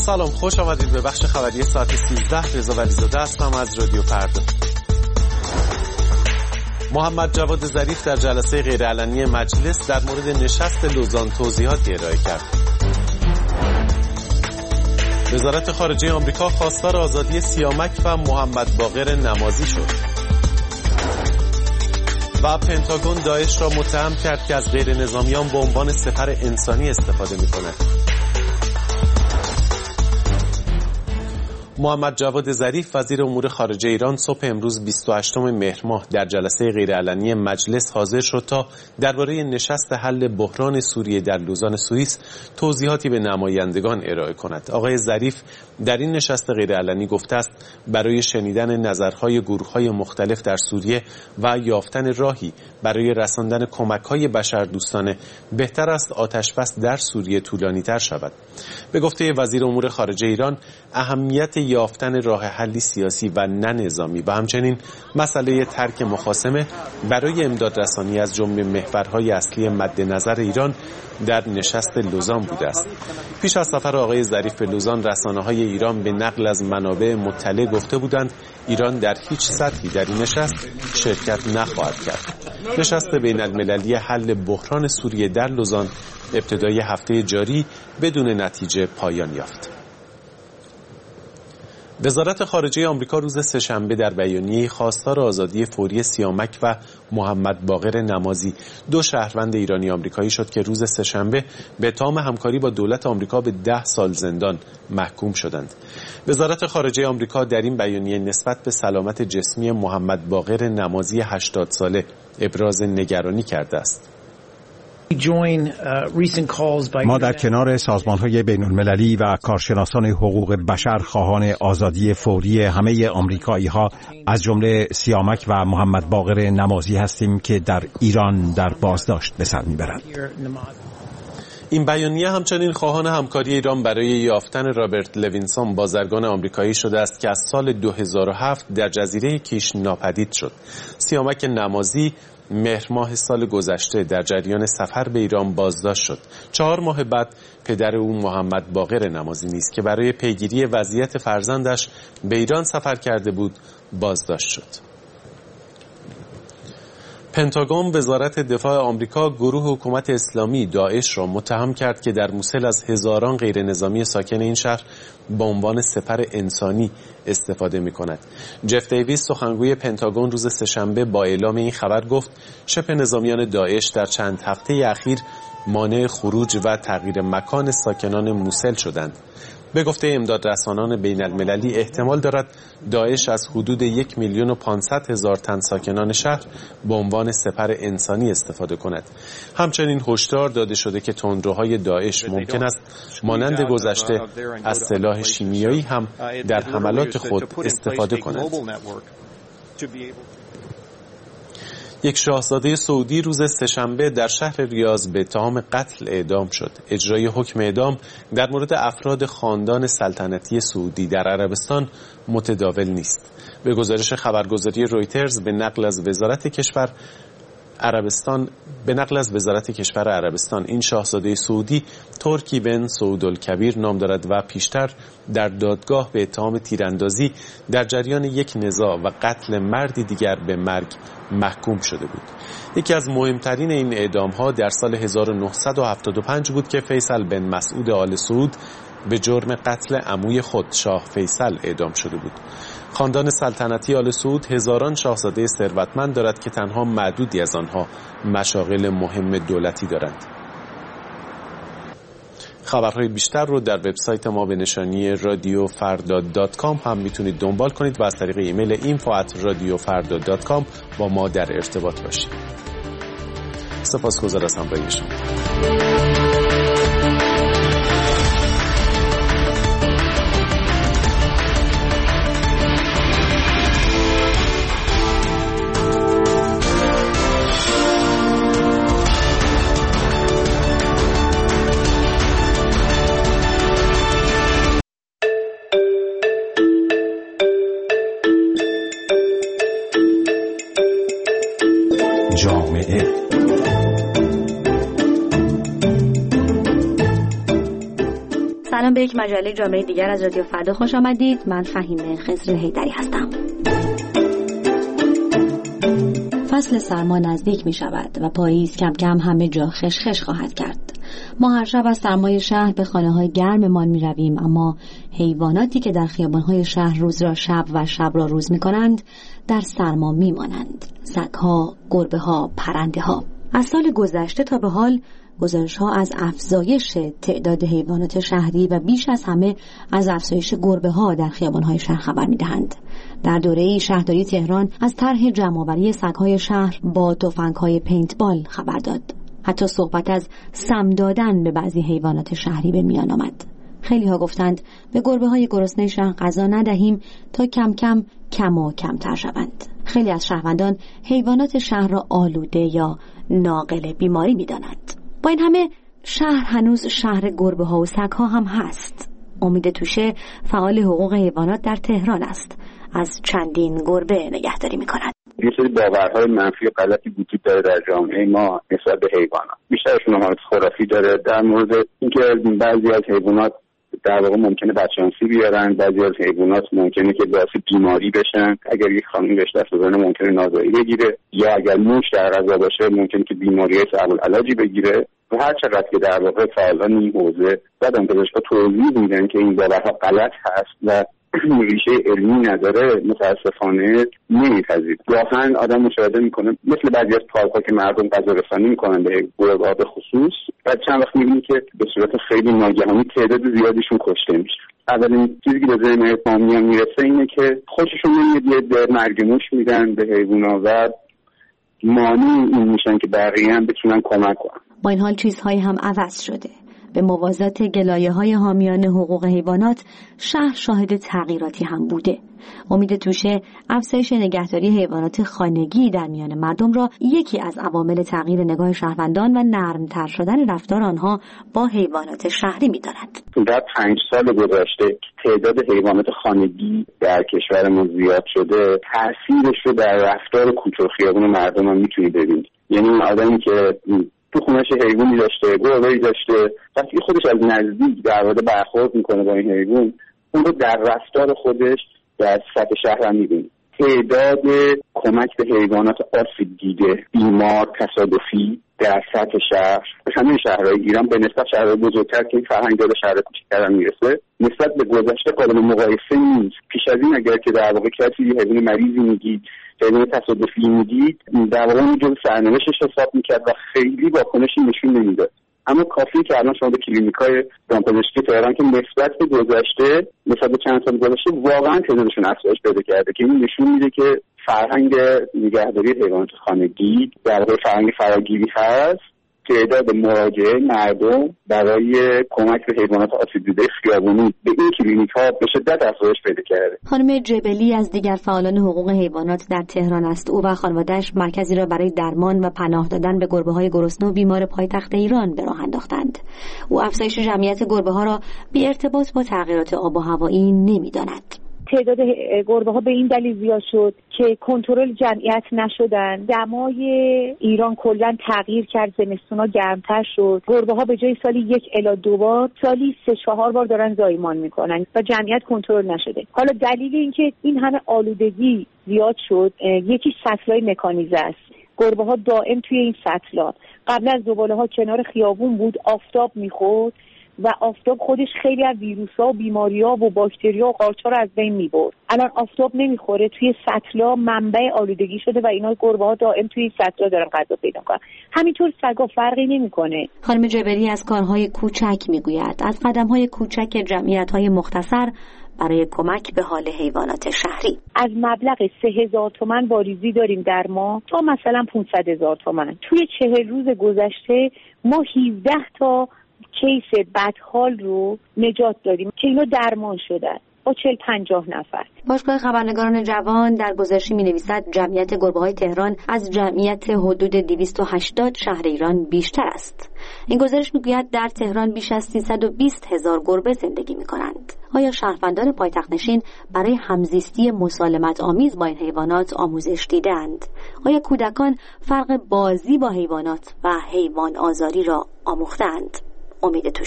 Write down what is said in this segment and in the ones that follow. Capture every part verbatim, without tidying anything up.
سلام، خوش آمدید به بخش خبری ساعت سیزده. رضا ولیزاده هستم از رادیو فردا. محمد جواد ظریف در جلسه غیرعلنی مجلس در مورد نشست لوزان توضیحاتی ارائه کرد. وزارت خارجه آمریکا خواستار آزادی سیامک و محمد باقر نمازی شد. و پنتاگون داعش را متهم کرد که از غیر نظامیان به عنوان سپر انسانی استفاده می‌کند. محمد جواد ظریف وزیر امور خارجه ایران صبح امروز بیست و هشتم مهر ماه در جلسه غیرعلنی مجلس حاضر شد تا درباره نشست حل بحران سوریه در لوزان سوئیس توضیحاتی به نمایندگان ارائه کند. آقای ظریف در این نشست غیرعلنی گفته است برای شنیدن نظرهای گروه‌های مختلف در سوریه و یافتن راهی برای رساندن کمک‌های بشردوستانه بهتر است آتش‌بس در سوریه طولانی‌تر شود. به گفته وزیر امور خارجه ایران، اهمیت یافتن راه حلی سیاسی و نه نظامی و همچنین مسئله ترک مخاصمه برای امداد رسانی از جمله محورهای اصلی مد نظر ایران در نشست لوزان بوده است. پیش از سفر آقای ظریف به لوزان، رسانه‌های ایران به نقل از منابع مطلع گفته بودند ایران در هیچ سطحی در این نشست شرکت نخواهد کرد. نشست بین المللی حل بحران سوریه در لوزان ابتدای هفته جاری بدون نتیجه پایان یافت. وزارت خارجه آمریکا روز سه‌شنبه در بیانیه‌ای خواستار آزادی فوری سیامک و محمد باقر نمازی، دو شهروند ایرانی آمریکایی شد که روز سه‌شنبه به اتهام همکاری با دولت آمریکا به ده سال زندان محکوم شدند. وزارت خارجه آمریکا در این بیانیه نسبت به سلامت جسمی محمد باقر نمازی هشتاد ساله ابراز نگرانی کرده است. ما در کنار سازمان‌های بین‌المللی و کارشناسان حقوق بشر خواهان آزادی فوری همه آمریکایی‌ها از جمله سیامک و محمد باقر نمازی هستیم که در ایران در بازداشت به سر می‌برند. این بیانیه همچنین خواهان همکاری ایران برای یافتن رابرت لوینسون، بازرگان آمریکایی شده است که از سال دو هزار و هفت در جزیره کیش ناپدید شد. سیامک نمازی مهر ماه سال گذشته در جریان سفر به ایران بازداشت شد. چهار ماه بعد پدر او محمد باقر نمازی نیز که برای پیگیری وضعیت فرزندش به ایران سفر کرده بود بازداشت شد. پنتاگون وزارت دفاع آمریکا گروه حکومت اسلامی داعش را متهم کرد که در موسل از هزاران غیر نظامی ساکن این شهر به عنوان سپر انسانی استفاده می کند. جف دیویس سخنگوی پنتاگون روز سه‌شنبه با اعلام این خبر گفت شبه نظامیان داعش در چند هفته اخیر مانع خروج و تغییر مکان ساکنان موسل شدند. به گفته امداد رسانان بین المللی احتمال دارد داعش از حدود یک میلیون و پانصد هزار تن ساکنان شهر به عنوان سپر انسانی استفاده کند. همچنین هشدار داده شده که تندروهای داعش ممکن است مانند گذشته از سلاح شیمیایی هم در حملات خود استفاده کند. یک شاهزاده سعودی روز سه‌شنبه در شهر ریاض به اتهام قتل اعدام شد. اجرای حکم اعدام در مورد افراد خاندان سلطنتی سعودی در عربستان متداول نیست. به گزارش خبرگزاری رویترز به نقل از وزارت کشور عربستان به نقل از وزارت کشور عربستان این شاهزاده سعودی ترکی بن سعود الکبیر نام دارد و پیشتر در دادگاه به اتهام تیراندازی در جریان یک نزاع و قتل مردی دیگر به مرگ محکوم شده بود. یکی از مهمترین این اعدام‌ها در سال هزار و نهصد و هفتاد و پنج بود که فیصل بن مسعود آل سعود به جرم قتل عموی خود شاه فیصل اعدام شده بود. خاندان سلطنتی آل سعود هزاران شاهزاده ثروتمند دارد که تنها معدودی از آنها مشاغل مهم دولتی دارند. خبرهای بیشتر رو در وبسایت ما به نشانی رادیو فردا دات کام هم میتونید دنبال کنید و از طریق ایمیل اینفو ات رادیو فردا دات کام با ما در ارتباط باشید. سپاسگزار از همراهی شما. جامعه به یک مجله جامعه دیگر از رادیو فردا خوش آمدید. من فهیمه خضر حیدری هستم. فصل سرما نزدیک می شود و پاییز کم کم همه جا خشخش خواهد کرد. ما هر شب از سرمای شهر به خانه های گرممان می رویم، اما حیواناتی که در خیابان های شهر روز را شب و شب را روز می کنند در سرما می مانند. سگ‌ها، گربه‌ها، پرنده‌ها. از سال گذشته تا به حال گزارش‌ها از افزایش تعداد حیوانات شهری و بیش از همه از افزایش گربه‌ها در خیابان‌های شهر خبر می‌دهند. در دوره‌ای شهرداری تهران از طرح جمع‌آوری سگ‌های شهر با تفنگ‌های پینتبال خبر داد. حتی صحبت از سم دادن به بعضی حیوانات شهری به میان آمد. خیلی‌ها گفتند به گربه‌های گرسنه شهر غذا ندهیم تا کم کم کم و کمتر شوند. خیلی از شهروندان حیوانات شهر را آلوده یا ناقل بیماری می‌دانند. با این همه شهر هنوز شهر گربه‌ها و سگ‌ها هم هست. امید توشه فعال حقوق حیوانات در تهران است. از چندین گربه نگهداری می‌کند. یه سری باورهای منفی و غلطی وجود داره در جامعه ما نسبت به حیوانات. بیشترشون حالت خرافی داره در مورد اینکه بعضی از حیوانات در واقع ممکنه بچه‌انسی بیارن، بعضی از حیوانات ممکنه که باعث بیماری بشن. اگر یک خانم بهش دست بزنه ممکنه نازایی بگیره، یا اگر موش در غذا باشه ممکنه که بیماری‌های صعب العلاجی بگیره. و هر چقدر که در واقع فعالان این حوزه و دانشگاه‌ها توضیح میدن که این باورها غلط هست و ریشه علمی نداره، متاسفانه نمیپذیرند. گاهن آدم مشاهده میکنه مثل بعضی از پارک‌ها که مردم غذا رسانی میکنن به گربه‌ها به خصوص، بعد چند وقت میبینی که به صورت خیلی ناگهانی تعداد زیادیشون کشته میشه. اولین چیزی که به ذهن عوام‌ها میرسه اینه که خوششون نمیاد به مرگ موش میدن به حیونا و مانع این میشن که بقیه هم بتونن کمک کنن. با این حال چیزهایی هم عوض شده. به موازات گلایه‌های حامیان حقوق حیوانات شهر شاهد تغییراتی هم بوده. امید توشه افزایش نگهداری حیوانات خانگی در میان مردم را یکی از عوامل تغییر نگاه شهروندان و نرمتر شدن رفتار آنها با حیوانات شهری می‌داند. در پنج سال گذشته تعداد حیوانات خانگی در کشورمون زیاد شده. تأثیرش رو در رفتار کوچه و خیابون مردم هم می‌تونید ببینید. یعنی آدمی که تو خونش حیوانی داشته، گربه‌ای داشته، وقتی خودش از نزدیک در واقع برخورد میکنه با این حیوان، اون رو در رفتار خودش در سطح شهر هم میبینی. تعداد کمک به حیوانات آسیب دیده، بیمار، تصادفی در سطح شهر، همه شهرهای ایران به نسبت شهرهای بزرگتر که این فرهنگ داره شهر کوچکتر هم میرسه، نسبت به گذشته قابل مقایسه نیست. پیش از این اگر که در واقع کسی حیوان مریضی میگید، حیوان تصادفی میدید، در واقع اون جزء سرنوشتش حساب میکرد و خیلی واکنشی نشون نمیداد. اما کافیه که الان شما به کلینیکای دامپزشکی تهران که نسبت به گذشته، نسبت به چند سال گذشته واقعا تعدادشون افزایش پیدا کرده که این نشون میده که فرهنگ نگهداری حیوانات خانگی در واقع فرهنگ فراگیری هست. تعداد مراجعه مردم برای کمک به حیوانات آسیب دیده خیابونی به این کلینیک‌ها به شدت افزایش پیدا کرده. خانم جبلی از دیگر فعالان حقوق حیوانات در تهران است. او و خانواده‌اش مرکزی را برای درمان و پناه دادن به گربه‌های گرسنه و بیمار پایتخت ایران به راه انداختند. او افزایش جمعیت گربه‌ها را بی ارتباط با تغییرات آب و هوایی نمی‌داند. تعداد گربه ها به این دلیل زیاد شد که کنترل جمعیت نشدن. دمای ایران کلا تغییر کرد، زمستونا گرمتر شد. گربه ها به جای سالی یک الی دو بار سالی سه چهار بار دارن زایمان میکنن و جمعیت کنترل نشده. حالا دلیل اینکه این همه آلودگی زیاد شد، یکی سطلای مکانیزه است. گربه ها دائم توی این سطلا، قبل از زباله ها کنار خیابون بود، آفتاب میخورد و آفتاب خودش خیلی از ویروس‌ها و بیماری‌ها و باکتری‌ها و قارچ‌ها رو از بین می‌برد. الان آفتاب نمیخوره، توی سطلا منبع آلودگی شده و اینا گربه‌ها دائم توی سطلا دارن غذا پیدا می‌کنن. همینطور سگا فرقی نمی‌کنه. خانم جبری از کارهای کوچک می‌گوید، از قدم‌های کوچک جمعیت‌های مختصر برای کمک به حال حیوانات شهری. از مبلغ سه هزار تومان واریزی داریم در ما تا مثلا پانصد هزار تومان. توی چهل روز گذشته ما هفده تا کیس بدحال رو نجات دادیم که اینا درمان شدن با چهل پنجاه نفر. باشگاه خبرنگاران جوان در گزارشی می‌نویسد جمعیت گربه‌های تهران از جمعیت حدود دویست و هشتاد شهر ایران بیشتر است. این گزارش می‌گوید در تهران بیش از سیصد و بیست هزار گربه زندگی می‌کنند. آیا شهروندان پایتخت‌نشین برای همزیستی مسالمت آمیز با این حیوانات آموزش دیدند؟ آیا کودکان فرق بازی با حیوانات و حیوان آزاری را آموختند؟ امید توشه.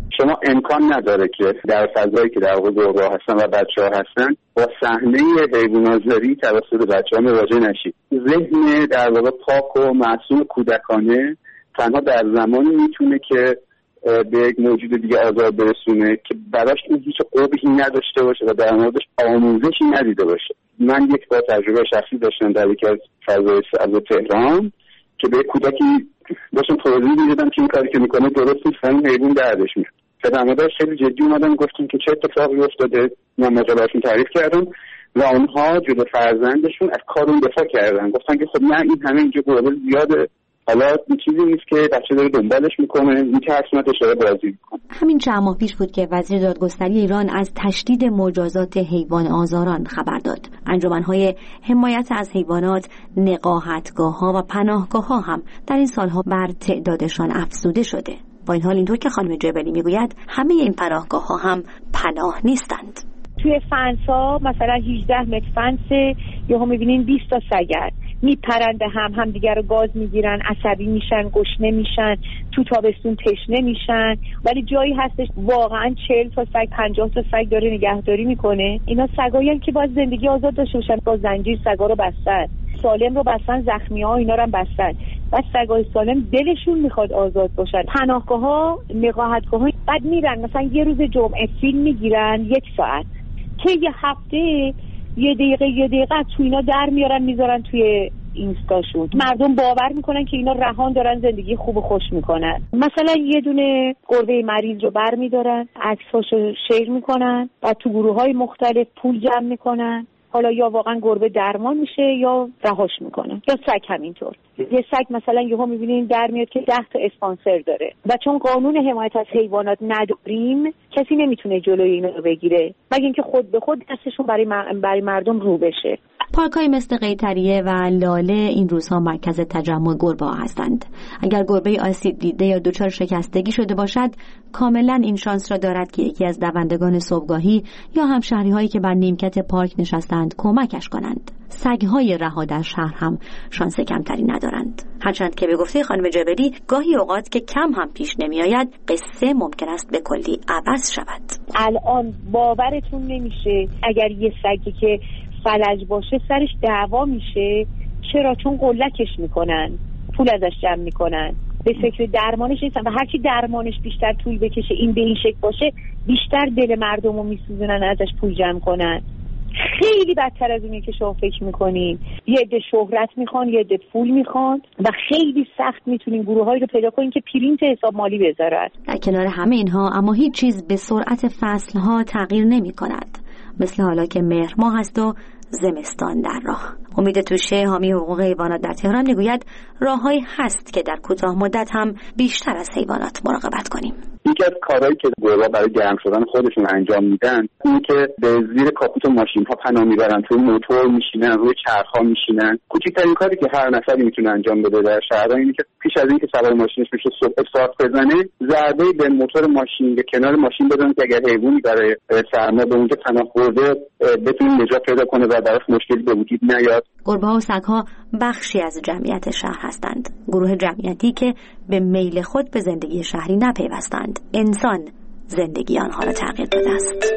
شما امکان نداره که در فضایی که در واقع گربه‌ها هستن و بچه‌ها هستن با صحنه حیوانات‌زاری توسط بچه‌ها مواجه نشید. ذهن در واقع پاک و معصوم کودکانه تنها در زمانی میتونه که به یک موجود دیگه آزار برسونه که براش این هیچ قبحی نداشته باشه و در موردش آموزشی ندیده باشه. من یک بار تجربه شخصی داشتم در یکی از فضای سبز تهران که به کودکی داشتم توضیح میدادم که این کاری که میکنه درست نیست، این حیوان دردش میاد. پدر مادرش خیلی جدی اومدن گفتیم که چه اتفاقی افتاده، من ماجراشون تعریف کردم و اونها جلوی فرزندشون از کار اون دفاع کردن، گفتن که خب نه این همه اینجا گربه زیاده، حالا این چیزی نیست که بچه داره دنبالش میکنه، میترسونتش داره بازی میکنه. همین چند ماه پیش بود که وزیر دادگستری ایران از تشدید مجازات حیوان آزاران خبر داد. انجمن‌های حمایت از حیوانات، نقاهتگاه‌ها و پناهگاه‌ها هم در این سالها بر تعدادشان افزوده شده. با این حال اینطور که خانم جبلی میگوید همه این پناهگاه‌ها هم پناه نیستند. توی فنس‌ها مثلا هجده متر فنسه، یهو می‌بینین بیست تا سگ میپرند هم هم دیگر رو گاز میگیرن، عصبی میشن، گشنه میشن، تو تابستون تشنه میشن، ولی جایی هستش واقعا چهل تا سگ پنجاه تا سگ داره نگهداری میکنه. اینا سگایی که باید زندگی آزاد داشته باشن، با زنجیر سگا رو بستن، سالم رو بستن، زخمی ها اینا رو هم بستن. بعد سگای سالم دلشون میخواد آزاد باشن. پناهگاه ها، نقاهتگاه ها بعد میرن مثلا یه روز جمعه فیلم میگیرن یک ساعت که یه هفته یه دقیقه یه دقیقه تو اینا در میارن میذارن توی اینستاشون. مردم باور میکنن که اینا رهان دارن زندگی خوب و خوش میکنن. مثلا یه دونه گربه مریض رو بر میدارن، عکساشو شیر میکنن، بعد تو گروه های مختلف پول جمع میکنن. حالا یا واقعا گربه درمان میشه یا رهاش میکنن، یا سگ همینطور. یه سگ مثلا یهو میبینین در میاد که ده تا اسپانسر داره و چون قانون حمایت از حیوانات نداریم کسی نمیتونه جلوی اینا رو بگیره مگه اینکه خود به خود دستشون برای برای مردم رو بشه. پارک‌های مثل قیطریه و لاله این روزها مرکز تجمع گربه‌ها هستند. اگر گربه آسیب دیده یا دچار شکستگی شده باشد، کاملا این شانس را دارد که یکی از دوندگان صبحگاهی یا همشهری‌هایی که بر نیمکت پارک نشستند کمکش کنند. سگ‌های رها در شهر هم شانس کمتری ندارند. هرچند که به گفته خانم جبلی گاهی اوقات که کم هم پیش نمی‌آید، قصه ممکن است به کلی عوض شود. الان باورتون نمیشه اگر یه سگی که فلج باشه سرش دعوا میشه. چرا؟ چون قلکش میکنن، پول ازش جمع میکنن، به فکر درمانش نیستن و هرچی درمانش بیشتر طول بکشه این به این شکل باشه بیشتر دل مردم رو میسوزونن ازش پول جمع کنن. خیلی بدتر از اونی که شما فکر میکنین. یه عده شهرت میخوان، یه عده پول میخوان و خیلی سخت میتونین گروهایی رو پیدا کنین که پرینت حساب مالی بذارن. در کنار همه اینها اما هیچ چیز به سرعت فصلها تغییر نمی کند. مثل حالا که مهر ماه هست و زمستان در راه. امید توشه، حامی حقوق حیوانات در تهران میگوید راههایی هست که در کوتاه مدت هم بیشتر از حیوانات مراقبت کنیم. یکی از کارهایی که گربه‌ها برای گرم شدن خودشون انجام میدن اینه که به زیر کاپوت ماشین ها پناه میبرن، توی موتور میشینن، روی چرخ ها میشینن. کوچکترین کاری که هر نفری میتونه انجام بده در شهر اینه که پیش از اینکه سوار ماشینش بشه صبح استارت بزنه، ضربه به موتور ماشین به کنار ماشین بزنه که اگر حیوانی برای سرما به اونجا پناه برده بتونه نجات پیدا کنه و براش مشکلی به وجود نیاد. گربه‌ها و سگ‌ها بخشی از جمعیت شهر هستند. گروه جمعیتی که به میل خود به زندگی شهری نپیوستند. انسان زندگی آنها را تغییر داده است.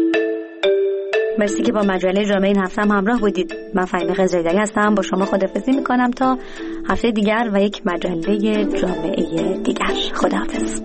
مرسی که با مجله جامعه این هفته هم همراه بودید. من فهیمه قزرایدری هستم. با شما خداحافظی میکنم تا هفته دیگر و یک مجله جامعه دیگر. خداحافظ.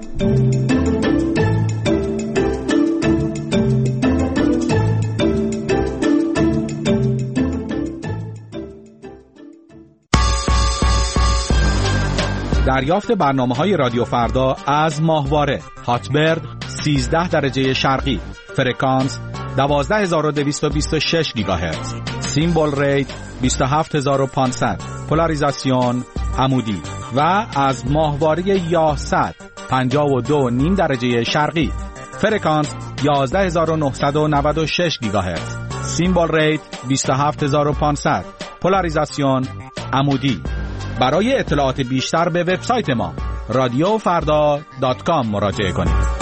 دریافت برنامه‌های رادیو فردا از ماهواره هاتبرد سیزده درجه شرقی، فرکانس دوازده هزار و دویست و بیست و شش گیگاهرتز، سیمبل ریت بیست و هفت هزار و پانصد، پولاریزاسیون عمودی و از ماهواره یاهصد پنجاه و دو و نیم درجه شرقی، فرکانس یازده هزار و نهصد و نود و شش گیگاهرتز، سیمبل ریت بیست و هفت هزار و پانصد، پولاریزاسیون عمودی. برای اطلاعات بیشتر به وبسایت ما رادیو فردا دات کام مراجعه کنید.